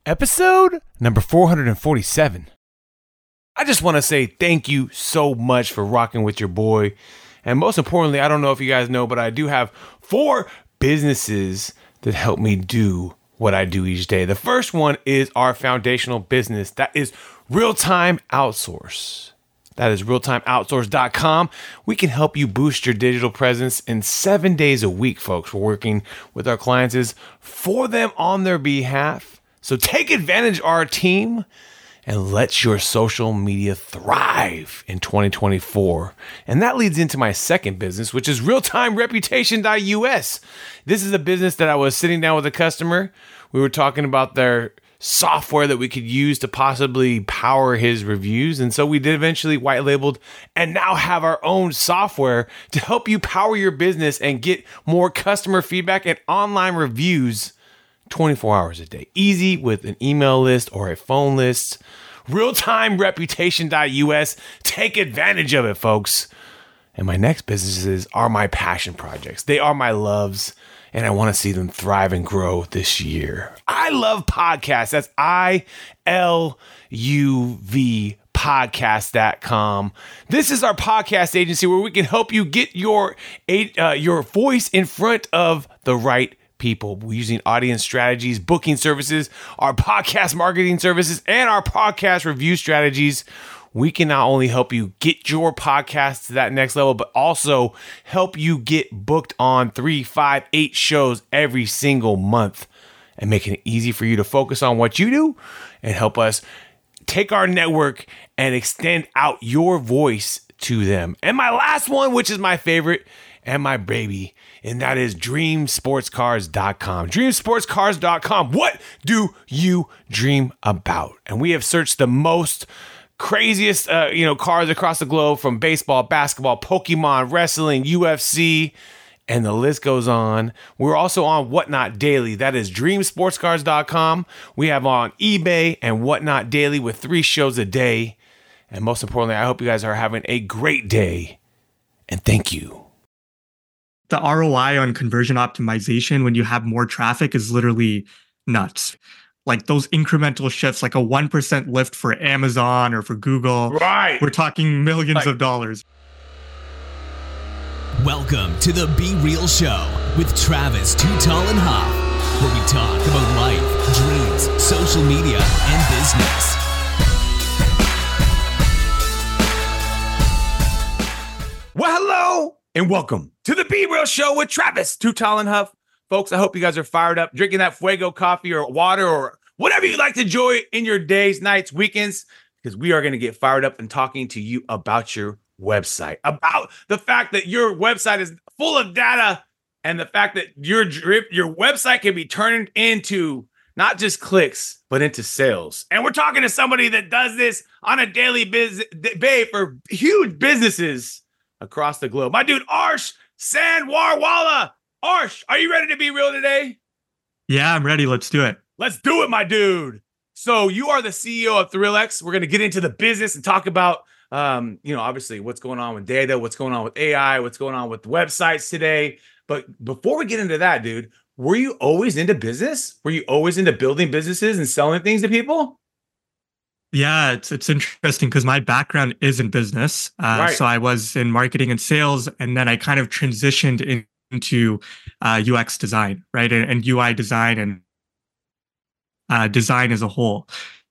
episode number 447. I just want to say thank you so much for rocking with your boy. And most importantly, I don't know if you guys know, but I do have 4 businesses that help me do what I do each day. The first one is our foundational business. That is Real-Time Outsource. That is realtimeoutsource.com. We can help you boost your digital presence in 7 days a week, folks. We're working with our clients is for them on their behalf. So take advantage of our team and let your social media thrive in 2024. And that leads into my second business, which is realtimereputation.us. This is a business that I was sitting down with a customer. We were talking about their software that we could use to possibly power his reviews. And so we did eventually white labeled and now have our own software to help you power your business and get more customer feedback and online reviews 24 hours a day. Easy with an email list or a phone list. Realtimereputation.us. Take advantage of it, folks. And my next businesses are my passion projects. They are my loves, and I want to see them thrive and grow this year. I love podcasts. That's ILUV podcast.com. This is our podcast agency where we can help you get your voice in front of the right people. We're using audience strategies, booking services, our podcast marketing services, and our podcast review strategies. We can not only help you get your podcast to that next level, but also help you get booked on 3, 5, 8 shows every single month and making it easy for you to focus on what you do and help us take our network and extend out your voice to them. And my last one, which is my favorite and my baby, and that is dreamsportscars.com. Dreamsportscars.com. What do you dream about? And we have searched the most craziest cars across the globe, from baseball, basketball, Pokemon, wrestling, UFC, and the list goes on. We're also on Whatnot Daily. That is dreamsportscars.com. We have on eBay and Whatnot Daily with 3 shows a day. And most importantly, I hope you guys are having a great day. And thank you. The ROI on conversion optimization when you have more traffic is literally nuts. Like those incremental shifts, like a 1% lift for Amazon or for Google. Right. We're talking millions of dollars. Welcome to the Be Real Show with Travis Too Tall and Huff, where we talk about life, dreams, social media, and business. Well, hello and welcome to the Be Real Show with Travis Too Tall and Huff. Folks, I hope you guys are fired up, drinking that Fuego coffee or water or whatever you like to enjoy in your days, nights, weekends, because we are going to get fired up and talking to you about your website, about the fact that your website is full of data and the fact that your website can be turned into not just clicks, but into sales. And we're talking to somebody that does this on a daily basis for huge businesses across the globe. My dude, Arsh Sanwarwala. Arsh, are you ready to be real today? Yeah, I'm ready. Let's do it. Let's do it, my dude. So you are the CEO of ThrillX. We're going to get into the business and talk about, obviously what's going on with data, what's going on with AI, what's going on with websites today. But before we get into that, dude, were you always into business? Were you always into building businesses and selling things to people? Yeah, it's interesting because my background is in business. Right. So I was in marketing and sales, and then I kind of transitioned into UX design, right? And UI design and design as a whole.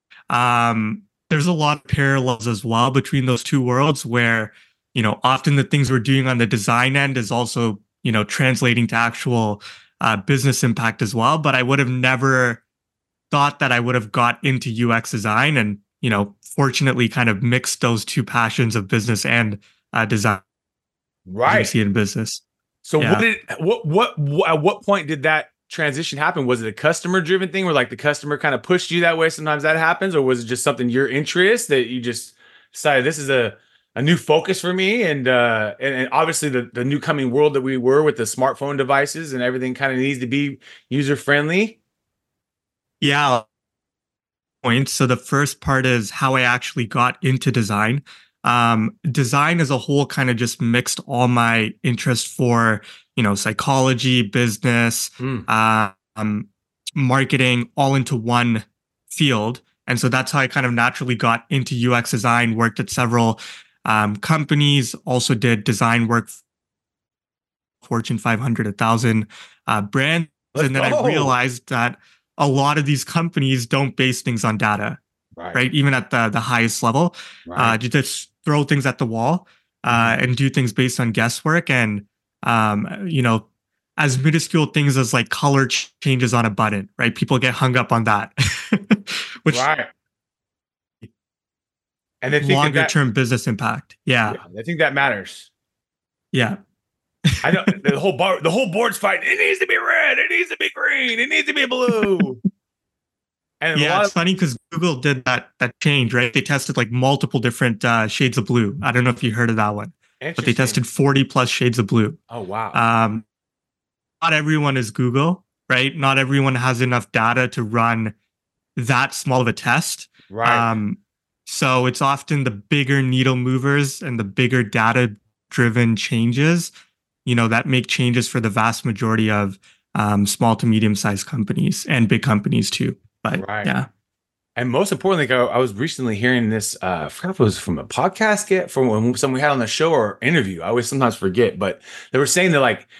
There's a lot of parallels as well between those two worlds where, often the things we're doing on the design end is also, translating to actual business impact as well. But I would have never thought that I would have got into UX design and, fortunately kind of mixed those two passions of business and design. Right. You see in business. So Yeah. at what point did that transition happen? Was it a customer driven thing where like the customer kind of pushed you that way? Sometimes that happens, or was it just something your interest that you just decided this is a new focus for me? And obviously the new coming world that we were with the smartphone devices and everything kind of needs to be user friendly. Yeah. So the first part is how I actually got into design. Design as a whole kind of just mixed all my interest for, psychology, business, marketing, all into one field. And so that's how I kind of naturally got into UX design, worked at several companies, also did design work, Fortune 500, 1,000 brands. And then I realized that a lot of these companies don't base things on data, right? Even at the highest level, you just throw things at the wall and do things based on guesswork. And, as minuscule things as like color changes on a button, right? People get hung up on that, which and they think longer term business impact. Yeah. I think that matters. Yeah. I know the whole board's fighting. It needs to be red. It needs to be green. It needs to be blue. And yeah, it's funny because Google did that change, right? They tested like multiple different shades of blue. I don't know if you heard of that one, but they tested 40 plus shades of blue. Oh, wow. Not everyone is Google, right? Not everyone has enough data to run that small of a test. Right. So it's often the bigger needle movers and the bigger data driven changes, that make changes for the vast majority of small to medium sized companies and big companies too. But yeah. And most importantly, I was recently hearing this, I forgot if it was from a podcast, from someone we had on the show or interview. I always sometimes forget, but they were saying that like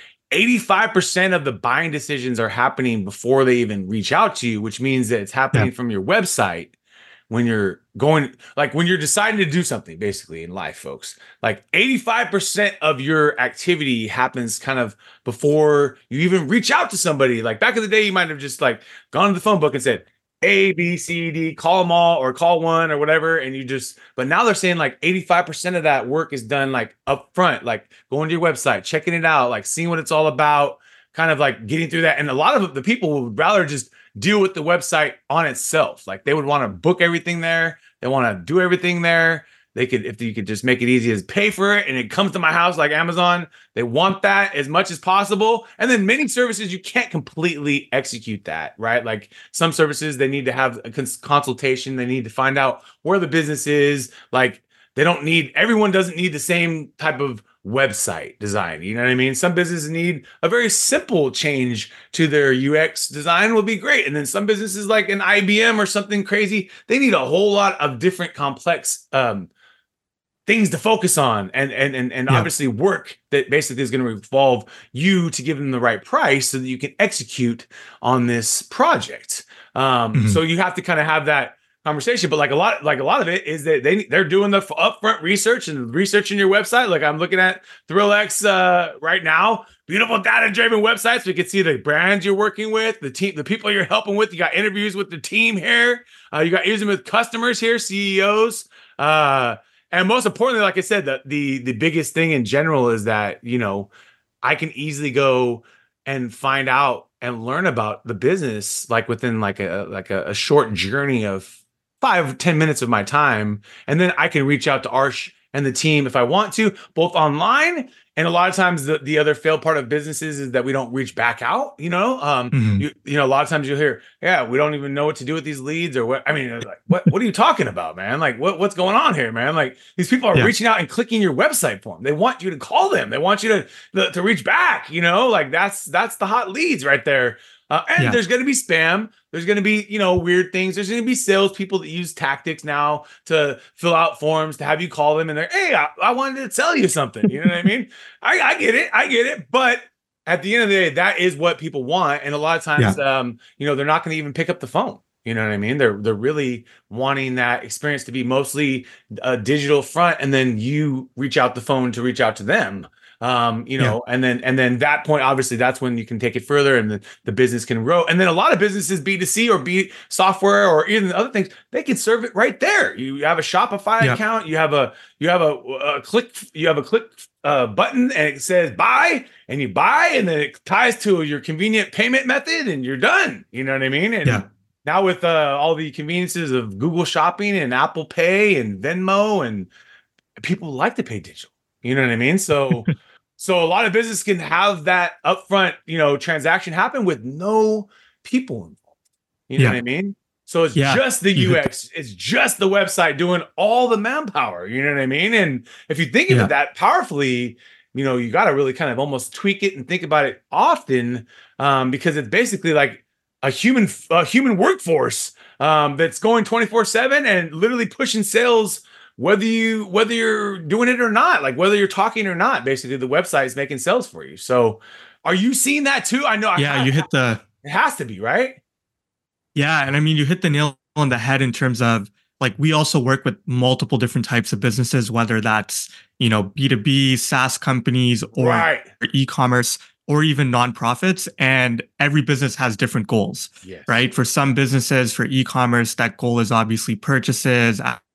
85% of the buying decisions are happening before they even reach out to you, which means that it's happening from your website when you're when you're deciding to do something basically in life, folks. Like 85% of your activity happens kind of before you even reach out to somebody. Like back in the day, you might have just like gone to the phone book and said, A, B, C, D, call them all or call one or whatever. And but now they're saying like 85% of that work is done like up front, like going to your website, checking it out, like seeing what it's all about, kind of like getting through that. And a lot of the people would rather just deal with the website on itself. Like they would want to book everything there. They want to do everything there. They could, if you could just make it easy as pay for it and it comes to my house like Amazon, they want that as much as possible. And then many services, you can't completely execute that, right? Like some services, they need to have a consultation. They need to find out where the business is. Like everyone doesn't need the same type of website design. You know what I mean? Some businesses need a very simple change to their UX design will be great. And then some businesses like an IBM or something crazy, they need a whole lot of different complex things to focus on and obviously work that basically is going to involve you to give them the right price so that you can execute on this project. So you have to kind of have that conversation, but like a lot of it is that they're doing the upfront research and researching your website. Like I'm looking at ThrillX right now, beautiful data-driven websites. We can see the brands you're working with, the team, the people you're helping with. You got interviews with the team here. You got interviews with customers here, CEOs. And most importantly, like I said, the biggest thing in general is that, I can easily go and find out and learn about the business, like within like a short journey of 5-10 minutes of my time. And then I can reach out to Arsh and the team if I want to, both online. And a lot of times the other failed part of businesses is that we don't reach back out, a lot of times you'll hear, we don't even know what to do with these leads or what. I mean, like, what are you talking about, man? Like what's going on here, man? Like these people are reaching out and clicking your website for them. They want you to call them. They want you to reach back, like that's the hot leads right there. And there's going to be spam. There's going to be, weird things. There's going to be salespeople that use tactics now to fill out forms to have you call them and they're, hey, I wanted to tell you something. You know what I mean? I get it. But at the end of the day, that is what people want. And a lot of times, they're not going to even pick up the phone. You know what I mean? They're really wanting that experience to be mostly a digital front. And then you reach out the phone to reach out to them. And then that point, obviously that's when you can take it further and the business can grow. And then a lot of businesses, B2C or B software or even other things, they can serve it right there. You have a Shopify account, you have a click button and it says buy and you buy and then it ties to your convenient payment method and you're done. You know what I mean? And now with all the conveniences of Google Shopping and Apple Pay and Venmo, and people like to pay digital. You know what I mean? So a lot of business can have that upfront, transaction happen with no people involved. You know what I mean? So it's just the UX, it's just the website doing all the manpower. You know what I mean? And if you think of it that powerfully, you got to really kind of almost tweak it and think about it often, because it's basically like a human workforce that's going 24/7 and literally pushing sales whether you're doing it or not, like whether you're talking or not. Basically, the website is making sales for you. So, are you seeing that too? I know. Yeah, you hit the. It has to be, right? Yeah, and I mean, you hit the nail on the head in terms of like we also work with multiple different types of businesses, whether that's B2B, SaaS companies, or Right. e-commerce, or even nonprofits, and every business has different goals, Yes. right? For some businesses, for e-commerce, that goal is obviously purchases.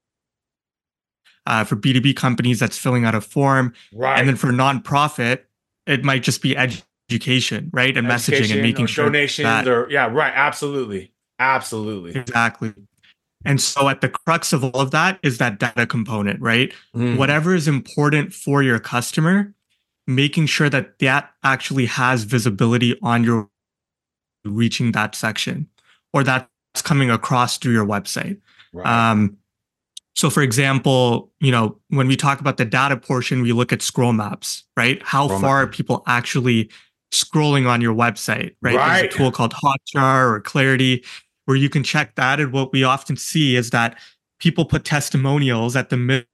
For B2B companies, that's filling out a form. Right. And then for nonprofit, it might just be education, right? And messaging and making sure donations right. Absolutely. Exactly. And so at the crux of all of that is that data component, right? Whatever is important for your customer, making sure that that actually has visibility on your reaching that section or that's coming across through your website. Right. So for example, when we talk about the data portion, we look at scroll maps, right? How far are people actually scrolling on your website, right? Right. There's a tool called Hotjar or Clarity where you can check that. And what we often see is that people put testimonials at the mid,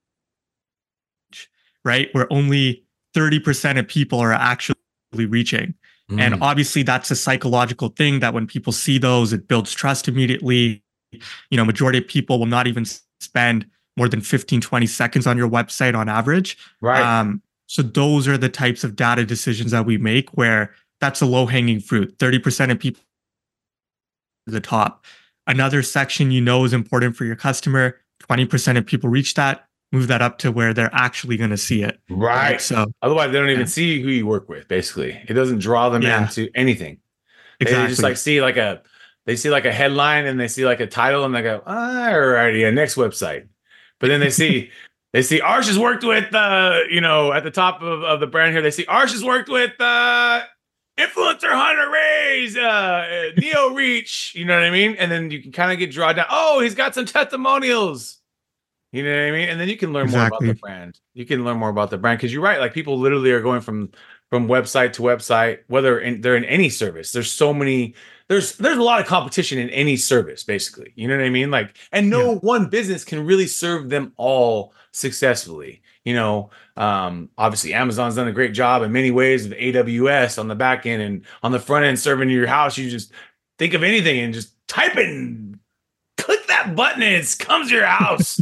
right? Where only 30% of people are actually reaching. And obviously that's a psychological thing that when people see those, it builds trust immediately. Majority of people will not even spend more than 15, 20 seconds on your website on average. Right. So those are the types of data decisions that we make where that's a low hanging fruit. 30% of people the top. Another section is important for your customer. 20% of people reach that. Move that up to where they're actually going to see it. Right. So otherwise, they don't even see who you work with. Basically, it doesn't draw them into anything. Exactly. They just see like a headline and they see like a title and they go, alrighty, next website. But then they see Arsh has worked with at the top of the brand here. They see Arsh has worked with Influencer Hunter Rays, Neo Reach, you know what I mean? And then you can kind of get drawn down. Oh, he's got some testimonials. You know what I mean? And then you can learn more about the brand. You can learn more about the brand because you're right. Like people literally are going from website to website, whether they're in any service. There's so many. There's a lot of competition in any service, basically. You know what I mean? Like, and no one business can really serve them all successfully. Obviously Amazon's done a great job in many ways with AWS on the back end and on the front end serving your house. You just think of anything and just type it and click that button and it comes to your house.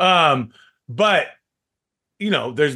But there's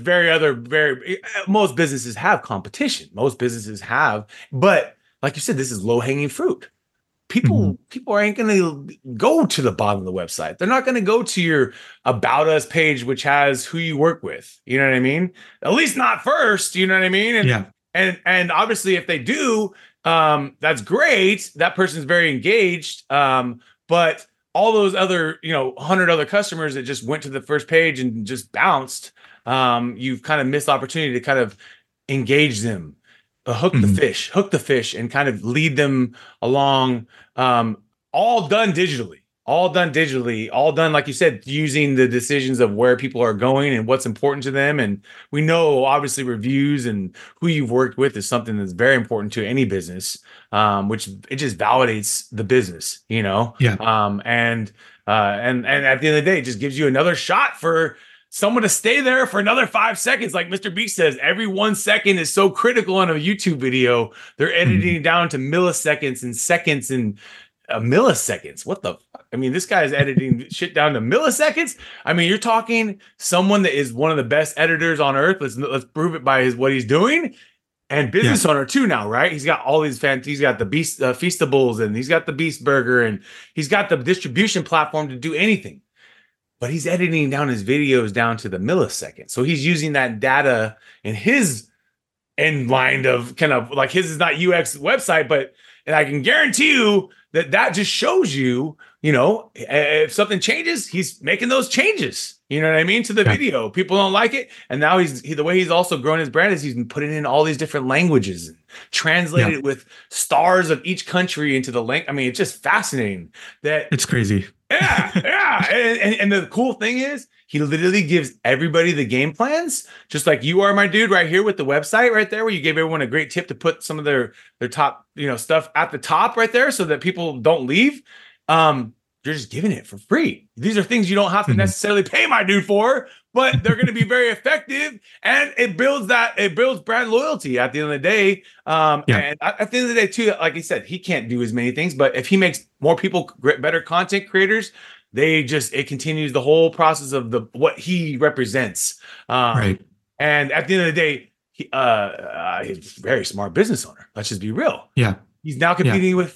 most businesses have competition. Most businesses have, but like you said, this is low hanging fruit. People aren't going to go to the bottom of the website. They're not going to go to your About Us page, which has who you work with. You know what I mean? At least not first. You know what I mean? And obviously, if they do, that's great. That person's very engaged. But all those other 100 other customers that just went to the first page and just bounced, you've kind of missed the opportunity to kind of engage them. Hook the fish and kind of lead them along, all done digitally, all done, like you said, using the decisions of where people are going and what's important to them. And we know obviously reviews and who you've worked with is something that's very important to any business, which it just validates the business, And at the end of the day, it just gives you another shot for someone to stay there for another 5 seconds. Like Mr. Beast says, every 1 second is so critical on a YouTube video. They're editing down to milliseconds and seconds and milliseconds. What the fuck? I mean, this guy is editing shit down to milliseconds. I mean, you're talking someone that is one of the best editors on earth. Let's prove it by what he's doing. And business owner too now, right? He's got all these he's got the Beast Feastables and he's got the Beast Burger and he's got the distribution platform to do anything. But he's editing down his videos down to the millisecond. So he's using that data in his end line of kind of like his is not UX website, and I can guarantee you that just shows you, if something changes, he's making those changes. You know what I mean? To the video. People don't like it. And now the way he's also grown his brand is he's been putting in all these different languages and translated it with stars of each country into the link. I mean, it's just fascinating that it's crazy. Yeah. And the cool thing is, he literally gives everybody the game plans, just like you are, my dude, right here with the website right there, where you gave everyone a great tip to put some of their top, stuff at the top right there so that people don't leave. You're just giving it for free. These are things you don't have to necessarily pay my dude for, but they're going to be very effective, and it builds brand loyalty at the end of the day. And at the end of the day too, like I said, he can't do as many things, but if he makes more people better content creators, it continues the whole process of what he represents. Right. And at the end of the day, he's a very smart business owner. Let's just be real. Yeah. He's now competing with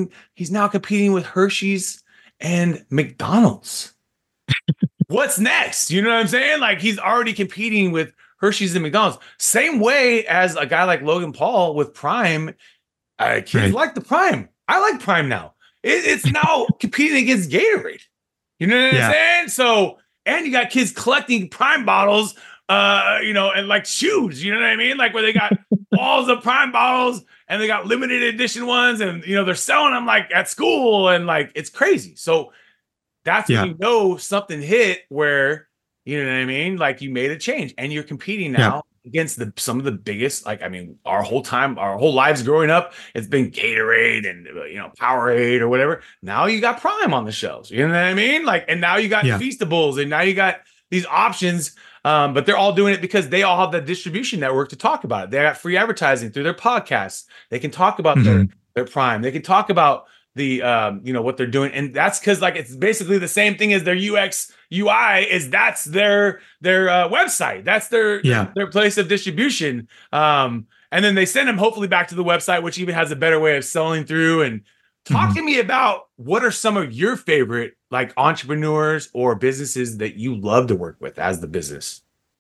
Hershey's and McDonald's. What's next? You know what I'm saying? Like, he's already competing with Hershey's and McDonald's. Same way as a guy like Logan Paul with Prime. Kids like the Prime. I like Prime now. It's now competing against Gatorade. You know what I'm saying? So, and you got kids collecting Prime bottles, and like shoes. You know what I mean? Like, where they got balls of Prime bottles, and they got limited edition ones, and they're selling them like at school, and like it's crazy. So that's when you know something hit, where you know what I mean, like you made a change, and you're competing now against some of the biggest. Like, I mean, our whole lives growing up, it's been Gatorade and Powerade or whatever. Now you got Prime on the shelves. You know what I mean? Like, and now you got Feastables, and now you got these options. But they're all doing it because they all have the distribution network to talk about it. They got free advertising through their podcasts. They can talk about their Prime. They can talk about the what they're doing, and that's because like it's basically the same thing as their UX UI. That's their website. That's their place of distribution. And then they send them hopefully back to the website, which even has a better way of selling through. And talk to me about what are some of your favorite like entrepreneurs or businesses that you love to work with as the business?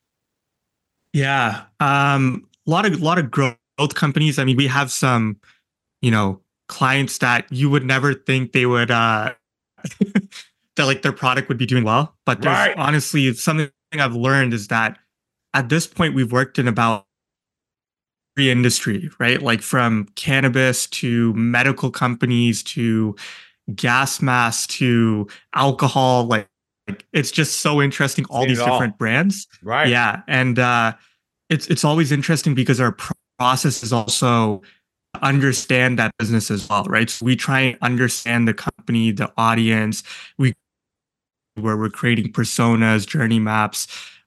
Yeah. A lot of growth companies. I mean, we have some, clients that you would never think they would, that like their product would be doing well. But there's honestly something I've learned is that at this point, we've worked in about every industry, right? Like from cannabis to medical companies to gas masks to alcohol. Like it's just so interesting. All these different brands. Right. Yeah. And it's always interesting because our process is also understand that business as well, right? So we try and understand the company, the audience, where we're creating personas, journey maps,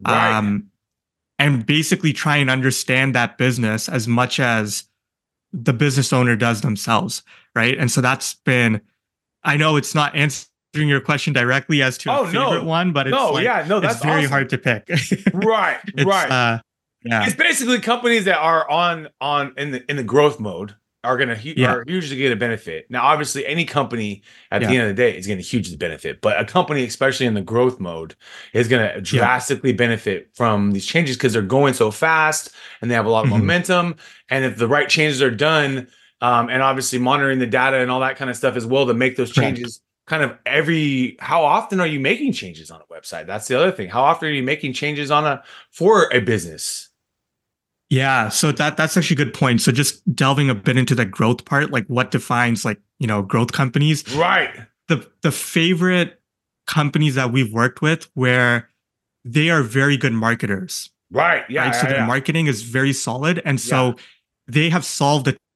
and basically try and understand that business as much as the business owner does themselves, right? And so that's been, I know it's not answering your question directly as to a favorite one, but it's that's very hard to pick. Right. It's basically companies that are in the growth mode are hugely get a benefit. Now, obviously, any company at the end of the day is going to hugely benefit, but a company, especially in the growth mode, is going to drastically benefit from these changes because they're going so fast and they have a lot of momentum. And if the right changes are done, and obviously monitoring the data and all that kind of stuff as well to make those changes. Kind of how often are you making changes on a website? That's the other thing. How often are you making changes for a business? Yeah, so that's actually a good point. So just delving a bit into that growth part, like what defines growth companies. Right. The favorite companies that we've worked with where they are very good marketers. Right. Yeah. Right? So their marketing is very solid. And so they have solved it.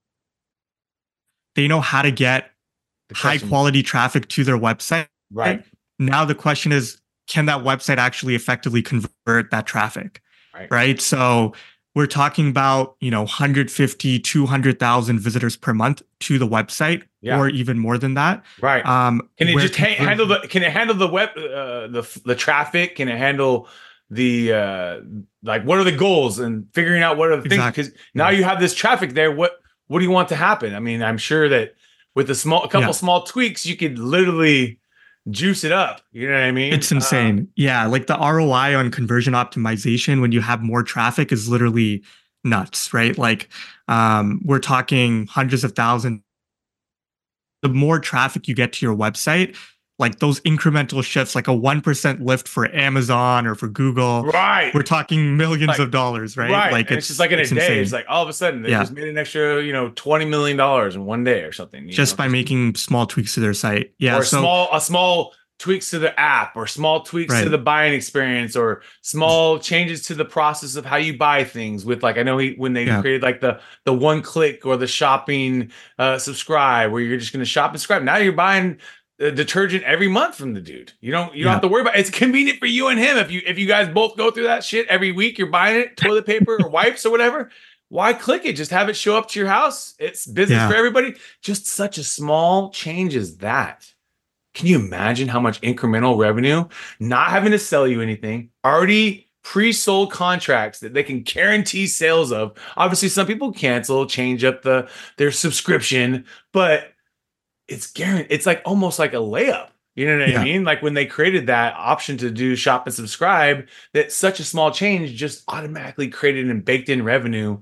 They know how to get high quality traffic to their website. Right. Now the question is, can that website actually effectively convert that traffic? Right. So we're talking about, 150, 200,000 visitors per month to the website or even more than that. Right. Can it just handle the web, the traffic? Can it handle the, what are the goals and figuring out what are the things? Because now you have this traffic there. What do you want to happen? I mean, I'm sure that with a couple small tweaks, you could literally juice it up. You know what I mean? It's insane. Like the ROI on conversion optimization when you have more traffic is literally nuts, right? Like we're talking hundreds of thousands. The more traffic you get to your website, like those incremental shifts, like a 1% lift for Amazon or for Google. Right. We're talking millions of dollars, right? Right. Like it's just like in a day. Insane. It's like all of a sudden they just made an extra, $20 million in one day or something. Just by making small tweaks to their site. Yeah. Or a small tweaks to the app or small tweaks to Right. the buying experience or small changes to the process of how you buy things with like I know when they Yeah. created like the one click or the shopping subscribe where you're just going to shop and subscribe. Now you're buying detergent every month from the dude. You don't have to worry about it. It's convenient for you and him. If you guys both go through that shit every week, you're buying it, toilet paper or wipes or whatever. Why click it? Just have it show up to your house. It's business for everybody. Just such a small change as that. Can you imagine how much incremental revenue, not having to sell you anything, already pre-sold contracts that they can guarantee sales of? Obviously, some people cancel, change up their subscription, but it's guaranteed. It's like almost like a layup. You know what I mean? Like when they created that option to do shop and subscribe, that such a small change just automatically created and baked in revenue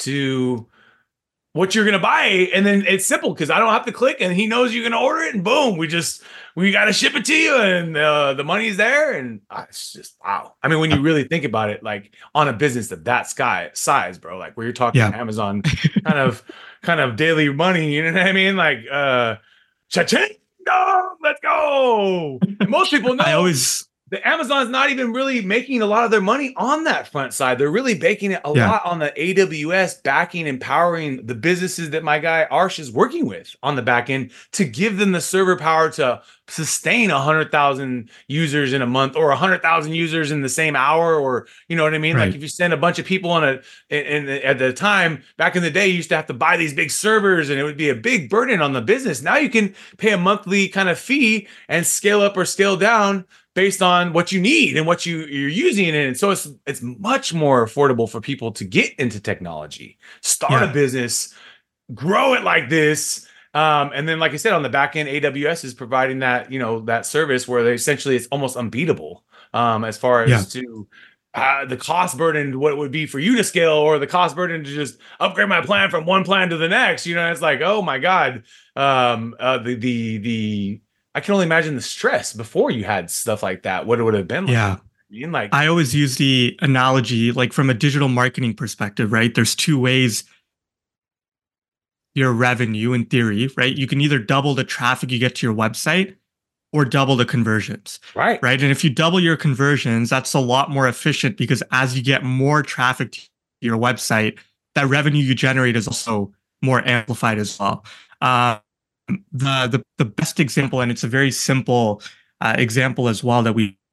to what you're going to buy. And then it's simple because I don't have to click and he knows you're going to order it and boom, we got to ship it to you and the money's there. And it's just, wow. I mean, when you really think about it, like on a business of that size, bro, like where you're talking Amazon kind of daily money, you know what I mean? Like, cha-ching, let's go. And most people know the Amazon's not even really making a lot of their money on that front side. They're really baking it a lot on the AWS backing, empowering the businesses that my guy Arsh is working with on the back end to give them the server power to sustain 100,000 users in a month or 100,000 users in the same hour, or you know what I mean? Like if you send a bunch of people on at the time back in the day, you used to have to buy these big servers and it would be a big burden on the business. Now you can pay a monthly kind of fee and scale up or scale down based on what you need and what you're using it in. So it's much more affordable for people to get into technology, start a business, grow it like this. And then, like I said, on the back end, AWS is providing that, that service where they essentially it's almost unbeatable as far as to the cost burden, what it would be for you to scale, or the cost burden to just upgrade my plan from one plan to the next. It's like, oh my God, I can only imagine the stress before you had stuff like that. What it would have been like. Yeah. I always use the analogy, like from a digital marketing perspective, right? There's two ways your revenue in theory, right? You can either double the traffic you get to your website or double the conversions. Right. And if you double your conversions, that's a lot more efficient because as you get more traffic to your website, that revenue you generate is also more amplified as well. The best example, and it's a very simple example as well,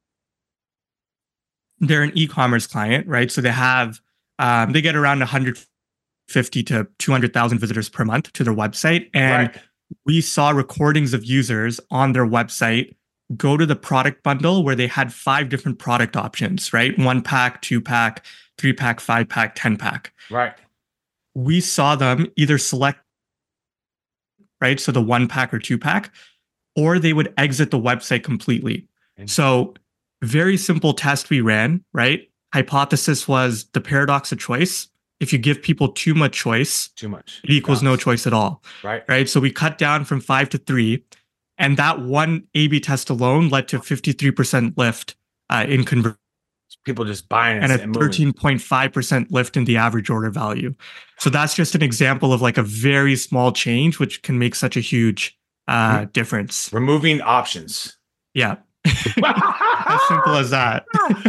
they're an e-commerce client, right? So they have they get around 150 to 200,000 visitors per month to their website, and we saw recordings of users on their website go to the product bundle where they had 5 different product options, right? 1-pack, 2-pack, 3-pack, 5-pack, 10-pack. Right. We saw them either select, right? So the 1-pack or 2-pack, or they would exit the website completely. So very simple test we ran, right? Hypothesis was the paradox of choice. If you give people too much choice, it equals no choice at all. Right. So we cut down from 5 to 3, and that one A/B test alone led to 53% lift in conversion. People just buying it and a 13.5% lift in the average order value. So that's just an example of like a very small change, which can make such a huge difference. Removing options. Yeah. As simple as that.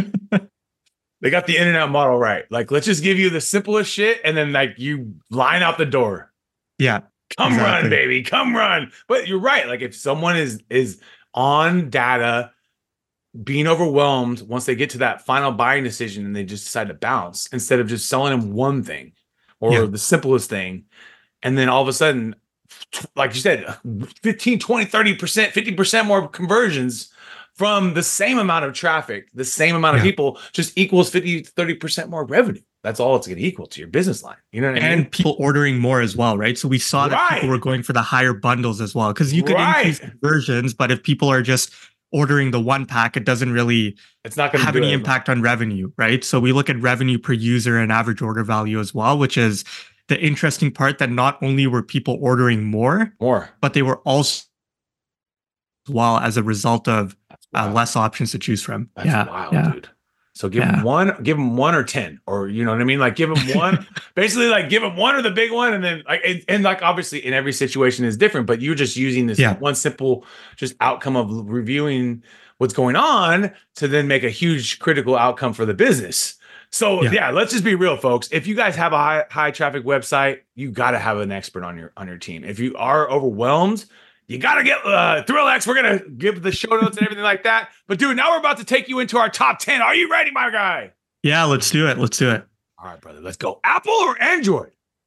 They got the in and out model right. Like, let's just give you the simplest shit and then like you line out the door. Yeah. Come run, baby. Come run. But you're right. Like if someone is on data, being overwhelmed once they get to that final buying decision and they just decide to bounce instead of just selling them one thing or the simplest thing. And then all of a sudden, like you said, 15, 20, 30%, 50% more conversions from the same amount of traffic, the same amount of people just equals 50, 30% more revenue. That's all it's going to equal to your business line. You know what I mean? And people ordering more as well, right? So we saw that people were going for the higher bundles as well, because you could increase conversions, but if people are just ordering the 1-pack, it doesn't really it's not going to have any impact on revenue, right? So we look at revenue per user and average order value as well, which is the interesting part, that not only were people ordering more, but they were also as a result of less options to choose from. That's wild, dude. So give them one or 10, or you know what I mean? Like give them one, basically like give them one or the big one. And then and like, obviously in every situation is different, but you're just using this one simple just outcome of reviewing what's going on to then make a huge critical outcome for the business. So let's just be real, folks. If you guys have a high traffic website, you got to have an expert on your team. If you are overwhelmed, you got to get ThrillX. We're going to give the show notes and everything like that. But dude, now we're about to take you into our top 10. Are you ready, my guy? Yeah, let's do it. All right, brother, let's go. Apple or Android?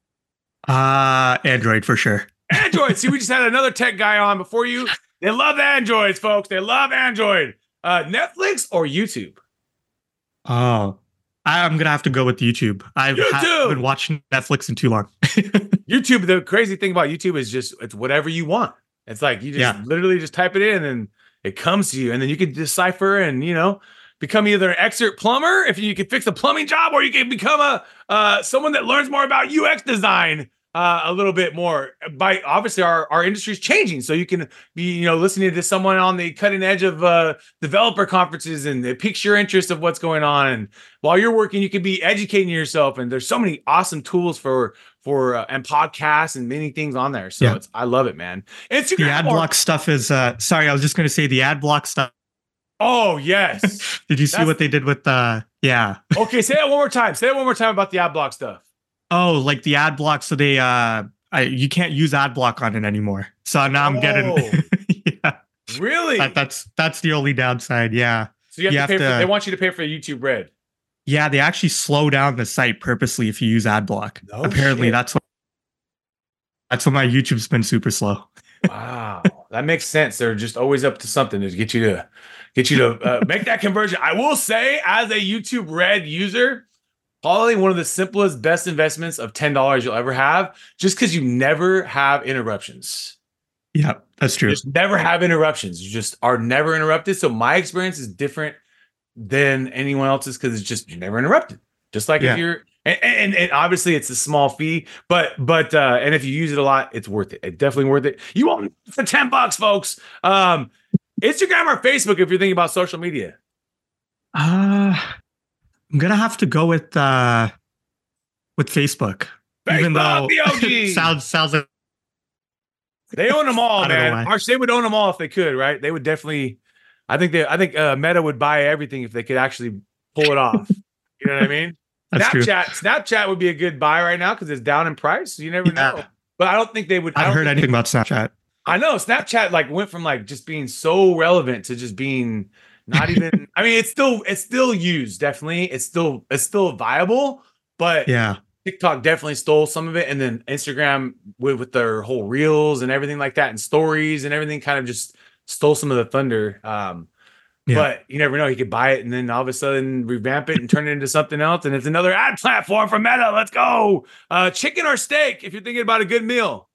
Android for sure. Android. See, we just had another tech guy on before you. They love Androids, folks. They love Android. Netflix or YouTube? Oh, I'm going to have to go with YouTube. I've been watching Netflix in too long. YouTube, the crazy thing about YouTube is just, it's whatever you want. It's like, you just literally just type it in and it comes to you. And then you can decipher and, become either an expert plumber, if you can fix a plumbing job, or you can become someone that learns more about UX design a little bit more. By obviously our industry is changing, so you can be listening to someone on the cutting edge of developer conferences, and it piques your interest of what's going on. And while you're working, you can be educating yourself. And there's so many awesome tools for and podcasts and many things on there. So I love it, man. Instagram, the ad block stuff is sorry, I was just going to say the ad block stuff. Oh yes. Did you see what they did with Okay, say that one more time. Say it one more time about the ad block stuff. Oh, like the ad block. So they, you can't use ad block on it anymore. So now I'm getting, Really? That's the only downside. Yeah. So you have to pay they want you to pay for YouTube Red. Yeah. They actually slow down the site purposely if you use ad block. Apparently that's what my YouTube's been super slow. Wow. That makes sense. They're just always up to something to get you to make that conversion. I will say, as a YouTube Red user, probably one of the simplest, best investments of $10 you'll ever have, just because you never have interruptions. Yeah, that's true. You just never have interruptions. You just are never interrupted. So my experience is different than anyone else's because it's just, you're never interrupted. Just like if you're, and obviously it's a small fee, but and if you use it a lot, it's worth it. It's definitely worth it. You won't for $10, folks. Instagram or Facebook if you're thinking about social media. I'm gonna have to go with Facebook. Even though the OG. sounds like they own them all, man. They would own them all if they could, right? They would definitely. I think Meta would buy everything if they could actually pull it off. You know what I mean? Snapchat would be a good buy right now because it's down in price. You never know. But I don't think they would. I haven't heard anything about Snapchat. I know Snapchat went from just being so relevant to just being not even. I mean, it's still used. Definitely, it's still viable. But TikTok definitely stole some of it, and then Instagram with their whole reels and everything like that, and stories and everything, kind of just stole some of the thunder. But you never know. He could buy it and then all of a sudden revamp it and turn it into something else, and it's another ad platform for Meta. Let's go. Chicken or steak if you're thinking about a good meal.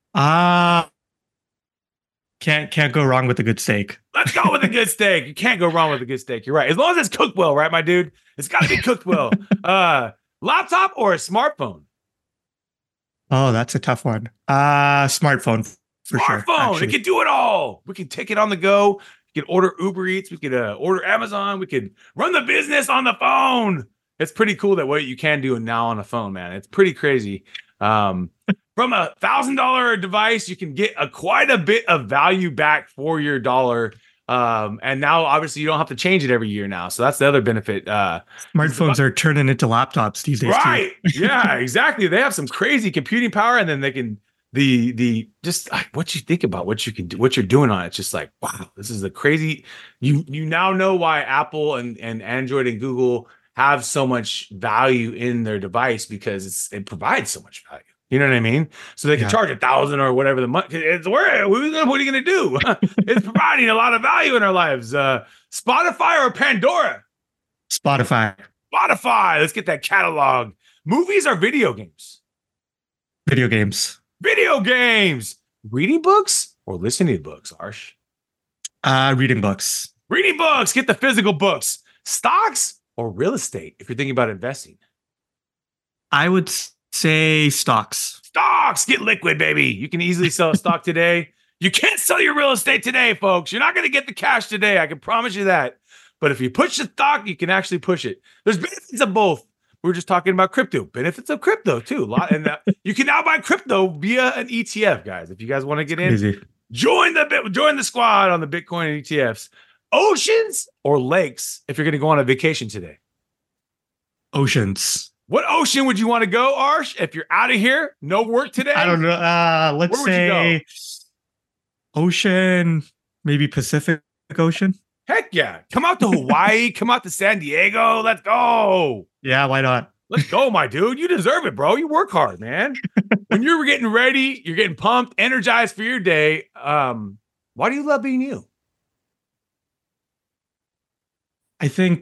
Can't go wrong with a good steak. Let's go with a good steak. You can't go wrong with a good steak. You're right. As long as it's cooked well, right, my dude? It's got to be cooked well. Laptop or a smartphone? Oh, that's a tough one. Smartphone for sure. Smartphone. It can do it all. We can take it on the go. We could order Uber Eats. We could order Amazon. We could run the business on the phone. It's pretty cool that what you can do now on a phone, man. It's pretty crazy. From a $1,000 device, you can get quite a bit of value back for your dollar. And now, obviously, you don't have to change it every year now. So that's the other benefit. Smartphones are turning into laptops these days. Right. Yeah, exactly. They have some crazy computing power, and then they can just what you think about what you can do, what you're doing on it. It's just like, wow, this is a crazy. You now know why Apple and Android and Google have so much value in their device, because it provides so much value. You know what I mean? So they can charge $1,000 or whatever the month. It's what are you going to do? It's providing a lot of value in our lives. Spotify or Pandora? Spotify. Let's get that catalog. Movies or video games? Video games. Reading books or listening to books, Harsh? Reading books. Get the physical books. Stocks or real estate if you're thinking about investing? I would say stocks. Get liquid, baby. You can easily sell a stock today. You can't sell your real estate today, folks. You're not going to get the cash today. I can promise you that. But if you push the stock, you can actually push it. There's benefits of both. We were just talking about crypto, benefits of crypto too. And you can now buy crypto via an ETF, guys. If you guys want to get in, Easy. join the squad on the Bitcoin and ETFs. Oceans or lakes if you're going to go on a vacation today? Oceans. What ocean would you want to go, Arsh? If you're out of here, no work today? I don't know. Let's Where would you say ocean, maybe Pacific Ocean. Heck yeah. Come out to Hawaii. Come out to San Diego. Let's go. Yeah, why not? Let's go, my dude. You deserve it, bro. You work hard, man. When you're getting ready, you're getting pumped, energized for your day. Why do you love being you? I think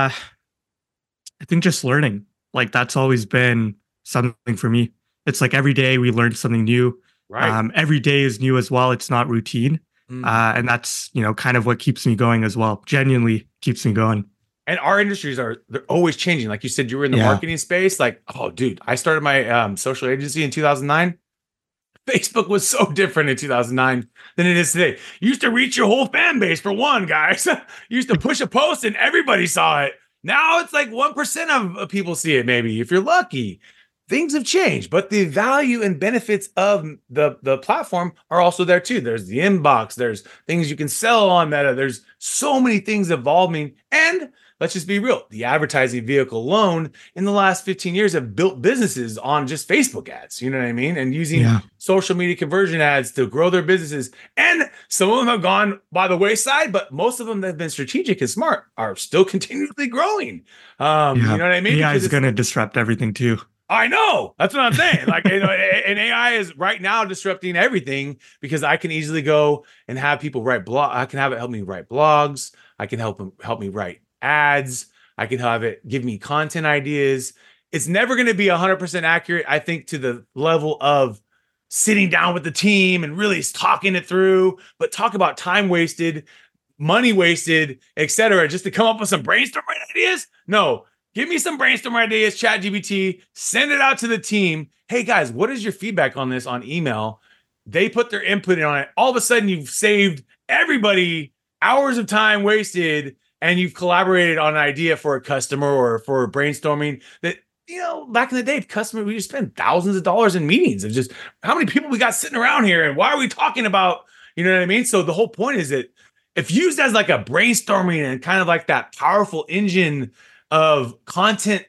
just learning. Like that's always been something for me. It's like every day we learn something new. Right. Every day is new as well. It's not routine. And that's, kind of what keeps me going as well. Genuinely keeps me going. And our industries they're always changing. Like you said, you were in the marketing space. Like, oh, dude, I started my social agency in 2009. Facebook was so different in 2009 than it is today. You used to reach your whole fan base for one, guys. You used to push a post and everybody saw it. Now it's like 1% of people see it, maybe, if you're lucky. Things have changed, but the value and benefits of the platform are also there too. There's the inbox. There's things you can sell on Meta. There's so many things evolving. And let's just be real. The advertising vehicle alone in the last 15 years have built businesses on just Facebook ads. You know what I mean? And using social media conversion ads to grow their businesses. And some of them have gone by the wayside, but most of them that have been strategic and smart are still continually growing. You know what I mean? AI is going to disrupt everything too. I know. That's what I'm saying. Like, and AI is right now disrupting everything because I can easily go and have people write I can have it help me write blogs. I can help me write ads. I can have it give me content ideas. It's never going to be 100% accurate, I think, to the level of sitting down with the team and really talking it through, but talk about time wasted, money wasted, etc., just to come up with some brainstorming ideas. No. Give me some brainstorm ideas, ChatGPT, send it out to the team. Hey guys, what is your feedback on this on email? They put their input in on it. All of a sudden you've saved everybody hours of time wasted and you've collaborated on an idea for a customer or for brainstorming that, back in the day, we just spend thousands of dollars in meetings of just how many people we got sitting around here and why are we talking about, you know what I mean? So the whole point is that if used as like a brainstorming and kind of like that powerful engine of content,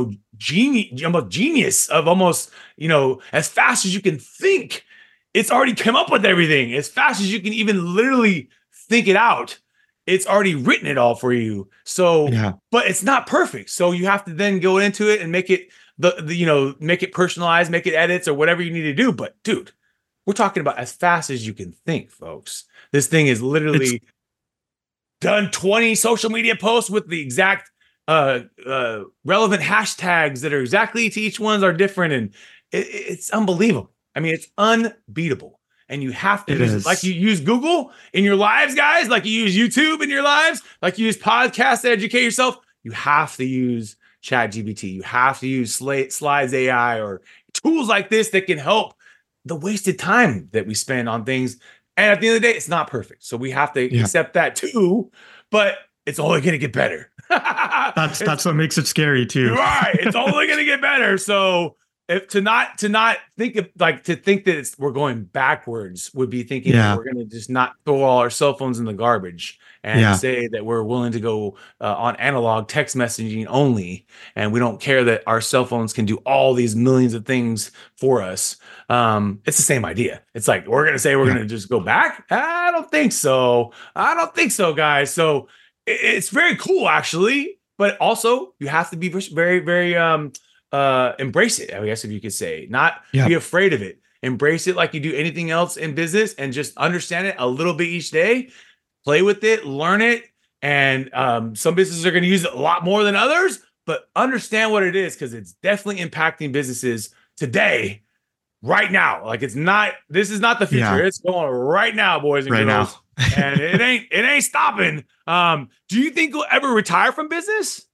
genius of almost, as fast as you can think, it's already come up with everything. As fast as you can even literally think it out, it's already written it all for you. So, but it's not perfect. So you have to then go into it and make it make it personalized, make it edits or whatever you need to do. But dude, we're talking about as fast as you can think, folks. This thing is literally done 20 social media posts with the exact relevant hashtags that are exactly to each ones are different, and it's unbelievable. I mean, it's unbeatable. And you have to use it like you use Google in your lives, guys, like you use YouTube in your lives, like you use podcasts to educate yourself. You have to use ChatGPT. You have to use Slides AI or tools like this that can help the wasted time that we spend on things. And at the end of the day, it's not perfect. So we have to accept that too, but it's only going to get better. That's what makes it scary too. Right. It's only going to get better. So to not think of to think that we're going backwards would be thinking that we're going to just not throw all our cell phones in the garbage and say that we're willing to go on analog text messaging only. And we don't care that our cell phones can do all these millions of things for us. It's the same idea. It's like, we're going to say we're going to just go back. I don't think so, guys. So it's very cool, actually, but also you have to be very, very embrace it, I guess, if you could say, not be afraid of it. Embrace it like you do anything else in business and just understand it a little bit each day. Play with it, learn it. And some businesses are going to use it a lot more than others, but understand what it is because it's definitely impacting businesses today, right now. Like this is not the future. It's going right now, boys and girls. And it ain't stopping. Do you think you'll ever retire from business?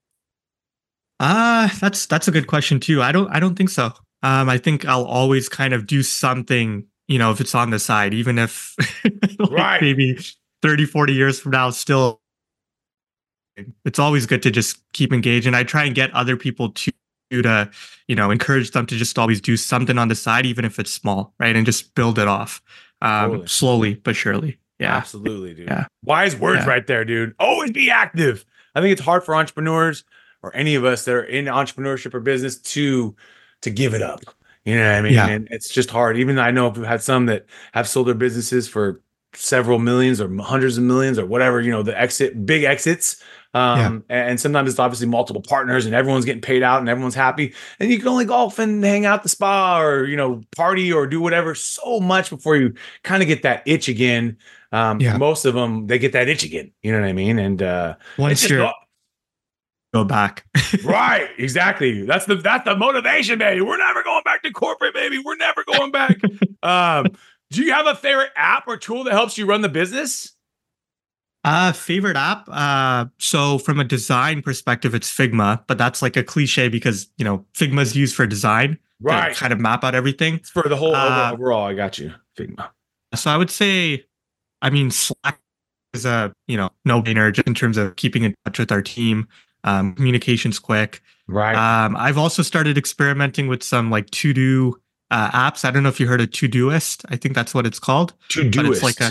That's a good question too. I don't think so. I think I'll always kind of do something, if it's on the side, even if maybe 30, 40 years from now, still it's always good to just keep engaged. And I try and get other people to encourage them to just always do something on the side, even if it's small, right? And just build it off Totally. slowly but surely. Yeah. Absolutely, dude. Yeah. Wise words Yeah. right there, dude. Always be active. I think it's hard for entrepreneurs or any of us that are in entrepreneurship or business to give it up. You know what I mean? Yeah. And it's just hard. Even I know I've had some that have sold their businesses for several millions or hundreds of millions or whatever, the big exits. And sometimes it's obviously multiple partners and everyone's getting paid out and everyone's happy. And you can only golf and hang out at the spa or, party or do whatever so much before you kind of get that itch again. Most of them, they get that itch again. You know what I mean? And once you're go back. Right. Exactly. That's the motivation, baby. We're never going back to corporate, baby. We're never going back. Do you have a favorite app or tool that helps you run the business? Favorite app? So from a design perspective, it's Figma, but that's like a cliche because, Figma is used for design. Right. To kind of map out everything. It's for the whole overall. I got you. Figma. So I would say, Slack is a, no-brainer just in terms of keeping in touch with our team. Communication's quick. Right. I've also started experimenting with some like to-do apps. I don't know if you heard of Todoist. I think that's what it's called. Todoist. It's like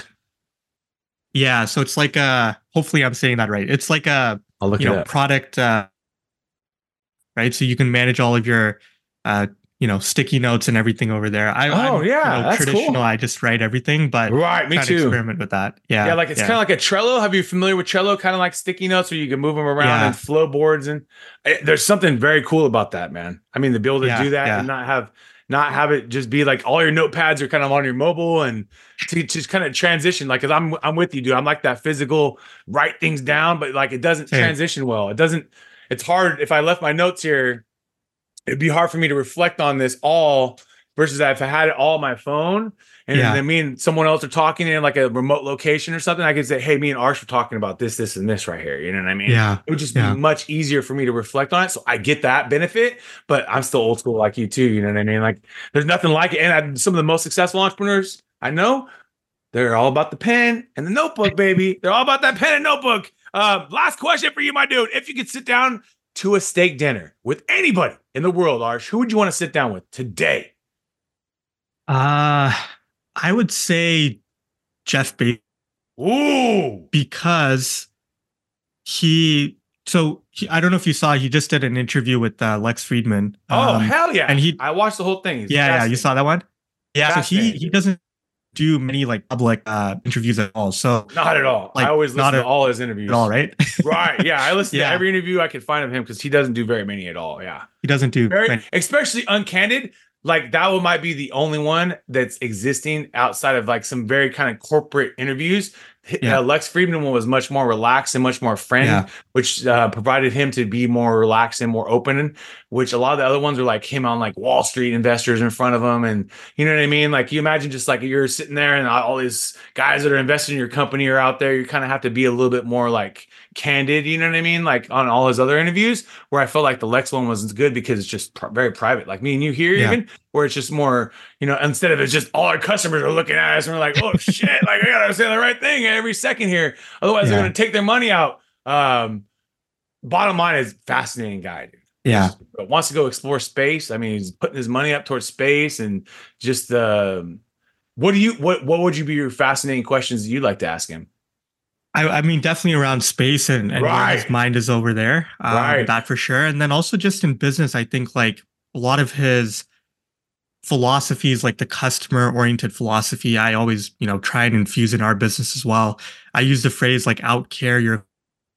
so it's like hopefully I'm saying that right. It's like a product, right? So you can manage all of your sticky notes and everything over there. That's traditional. Cool. I just write everything, but right, me too. Experiment with that. Yeah, yeah, like it's kind of like a Trello. Have you familiar with Trello? Kind of like sticky notes, where you can move them around and flow boards, and there's something very cool about that, man. I mean, to be able to do that and not have it just be like all your notepads are kind of on your mobile, and to just kind of transition. Like, cause I'm with you, dude. I'm like that physical write things down, but like it doesn't transition well. It's hard if I left my notes here. It'd be hard for me to reflect on this all versus if I had it all on my phone and then me and someone else are talking in like a remote location or something. I could say, hey, me and Arsh were talking about this, and this right here. You know what I mean? Yeah. It would just be much easier for me to reflect on it. So I get that benefit, but I'm still old school like you too. You know what I mean? Like there's nothing like it. And some of the most successful entrepreneurs I know, they're all about the pen and the notebook, baby. They're all about that pen and notebook. Last question for you, my dude. If you could sit down to a steak dinner with anybody in the world, Arsh, who would you want to sit down with today? I would say Jeff Bezos. Ooh, because I don't know if you saw, he just did an interview with Lex Friedman. Oh, hell yeah. And I watched the whole thing. You saw that one? Yeah. So he doesn't do many like public interviews at all. So not at all. I always listen to all his interviews. At all, right? Right. Yeah. I listen to every interview I could find of him because he doesn't do very many at all. Yeah. He doesn't do especially Uncandid. Like that one might be the only one that's existing outside of like some very kind of corporate interviews. Lex Friedman one was much more relaxed and much more friend, which provided him to be more relaxed and more open, which a lot of the other ones are like him on like Wall Street investors in front of him. And you know what I mean? Like you imagine just like you're sitting there and all these guys that are invested in your company are out there. You kind of have to be a little bit more like candid, you know what I mean? Like on all his other interviews where I felt like the Lex one wasn't good because it's just very private. Like me and you here even where it's just more, instead of it's just all our customers are looking at us and we're like, oh shit, like I gotta say the right thing every second here. Otherwise they're going to take their money out. Bottom line is fascinating guy, dude. Yeah. Wants to go explore space. I mean, he's putting his money up towards space and just, what would you be your fascinating questions that you'd like to ask him? I mean, definitely around space and where his mind is over there. That for sure. And then also just in business, I think like a lot of his philosophies, like the customer oriented philosophy, I always, try and infuse in our business as well. I use the phrase like out care your,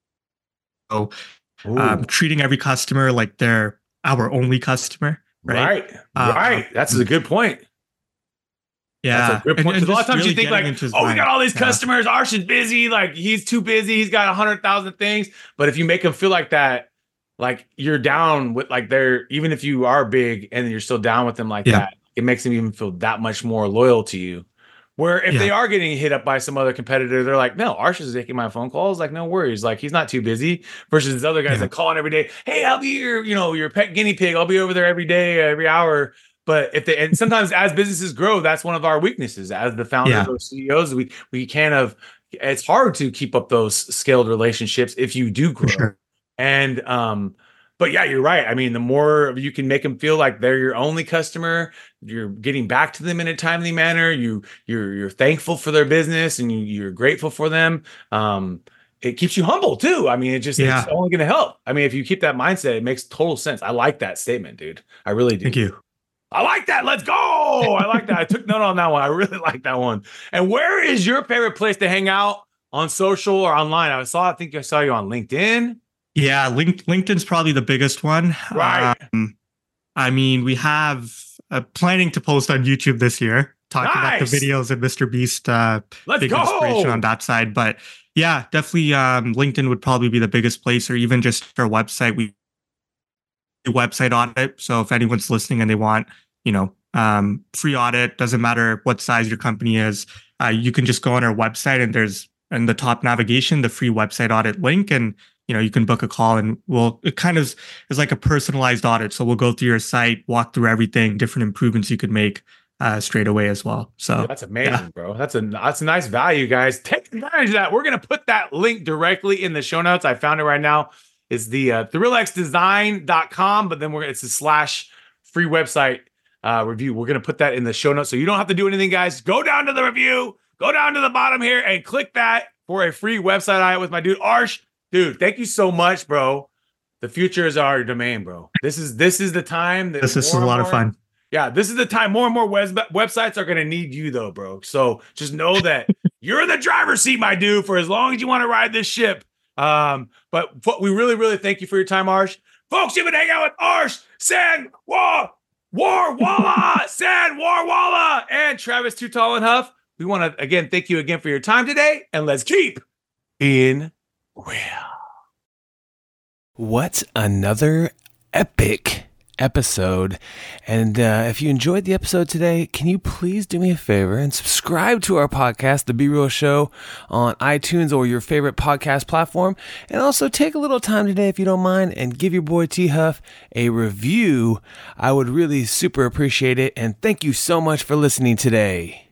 treating every customer like they're our only customer. Right. That's a good point. Yeah. That's a good point. A lot of times you think like, we got all these customers. Arsh is busy. Like he's too busy. He's got 100,000 things. But if you make him feel like that, like you're down with like even if you are big and you're still down with them like that, it makes them even feel that much more loyal to you. Where if they are getting hit up by some other competitor, they're like, no, Arsh is taking my phone calls. Like, no worries. Like he's not too busy versus these other guys that call in every day. Hey, I'll be your pet guinea pig. I'll be over there every day, every hour. But and sometimes as businesses grow, that's one of our weaknesses as the founders or CEOs. We kind of it's hard to keep up those scaled relationships if you do grow. sure. And but yeah, you're right. I mean, the more you can make them feel like they're your only customer, you're getting back to them in a timely manner. You're thankful for their business and you're grateful for them. It keeps you humble too. I mean, it's only going to help. I mean, if you keep that mindset, it makes total sense. I like that statement, dude. I really do. Thank you. I like that. Let's go. I like that. I took note on that one. I really like that one. And where is your favorite place to hang out on social or online? I think I saw you on LinkedIn. Yeah, LinkedIn's probably the biggest one. Right. I mean, we have planning to post on YouTube this year, talking about the videos of Mr. Beast. Let's big go. Inspiration on that side. But yeah, definitely LinkedIn would probably be the biggest place, or even just our website. We do website audit. So if anyone's listening and they want, free audit, doesn't matter what size your company is, you can just go on our website and there's in the top navigation, the free website audit link, and you can book a call and it kind of is like a personalized audit. So we'll go through your site, walk through everything, different improvements you could make straight away as well. So that's amazing, bro. That's a nice value, guys. Take advantage of that. We're going to put that link directly in the show notes. I found it right now. It's the thrillxdesign.com, but then it's a / free website review. We're going to put that in the show notes. So you don't have to do anything, guys. Go down to the review, go down to the bottom here and click that for a free website audit with my dude, Arsh. Dude, thank you so much, bro. The future is our domain, bro. This is the time. This is a lot of fun. Yeah, this is the time. More and more websites are going to need you, though, bro. So just know that you're in the driver's seat, my dude, for as long as you want to ride this ship. But we really, really thank you for your time, Arsh. Folks, you've been hanging out with Arsh Warwalla, Warwalla, and Travis Too Tall and Huff. We want to, again, thank you again for your time today, and let's keep being real. What another epic episode. And if you enjoyed the episode today, can you please do me a favor and subscribe to our podcast, The Be Real Show, on iTunes or your favorite podcast platform, and also take a little time today, if you don't mind, and give your boy T Huff a review. I would really super appreciate it, and thank you so much for listening today.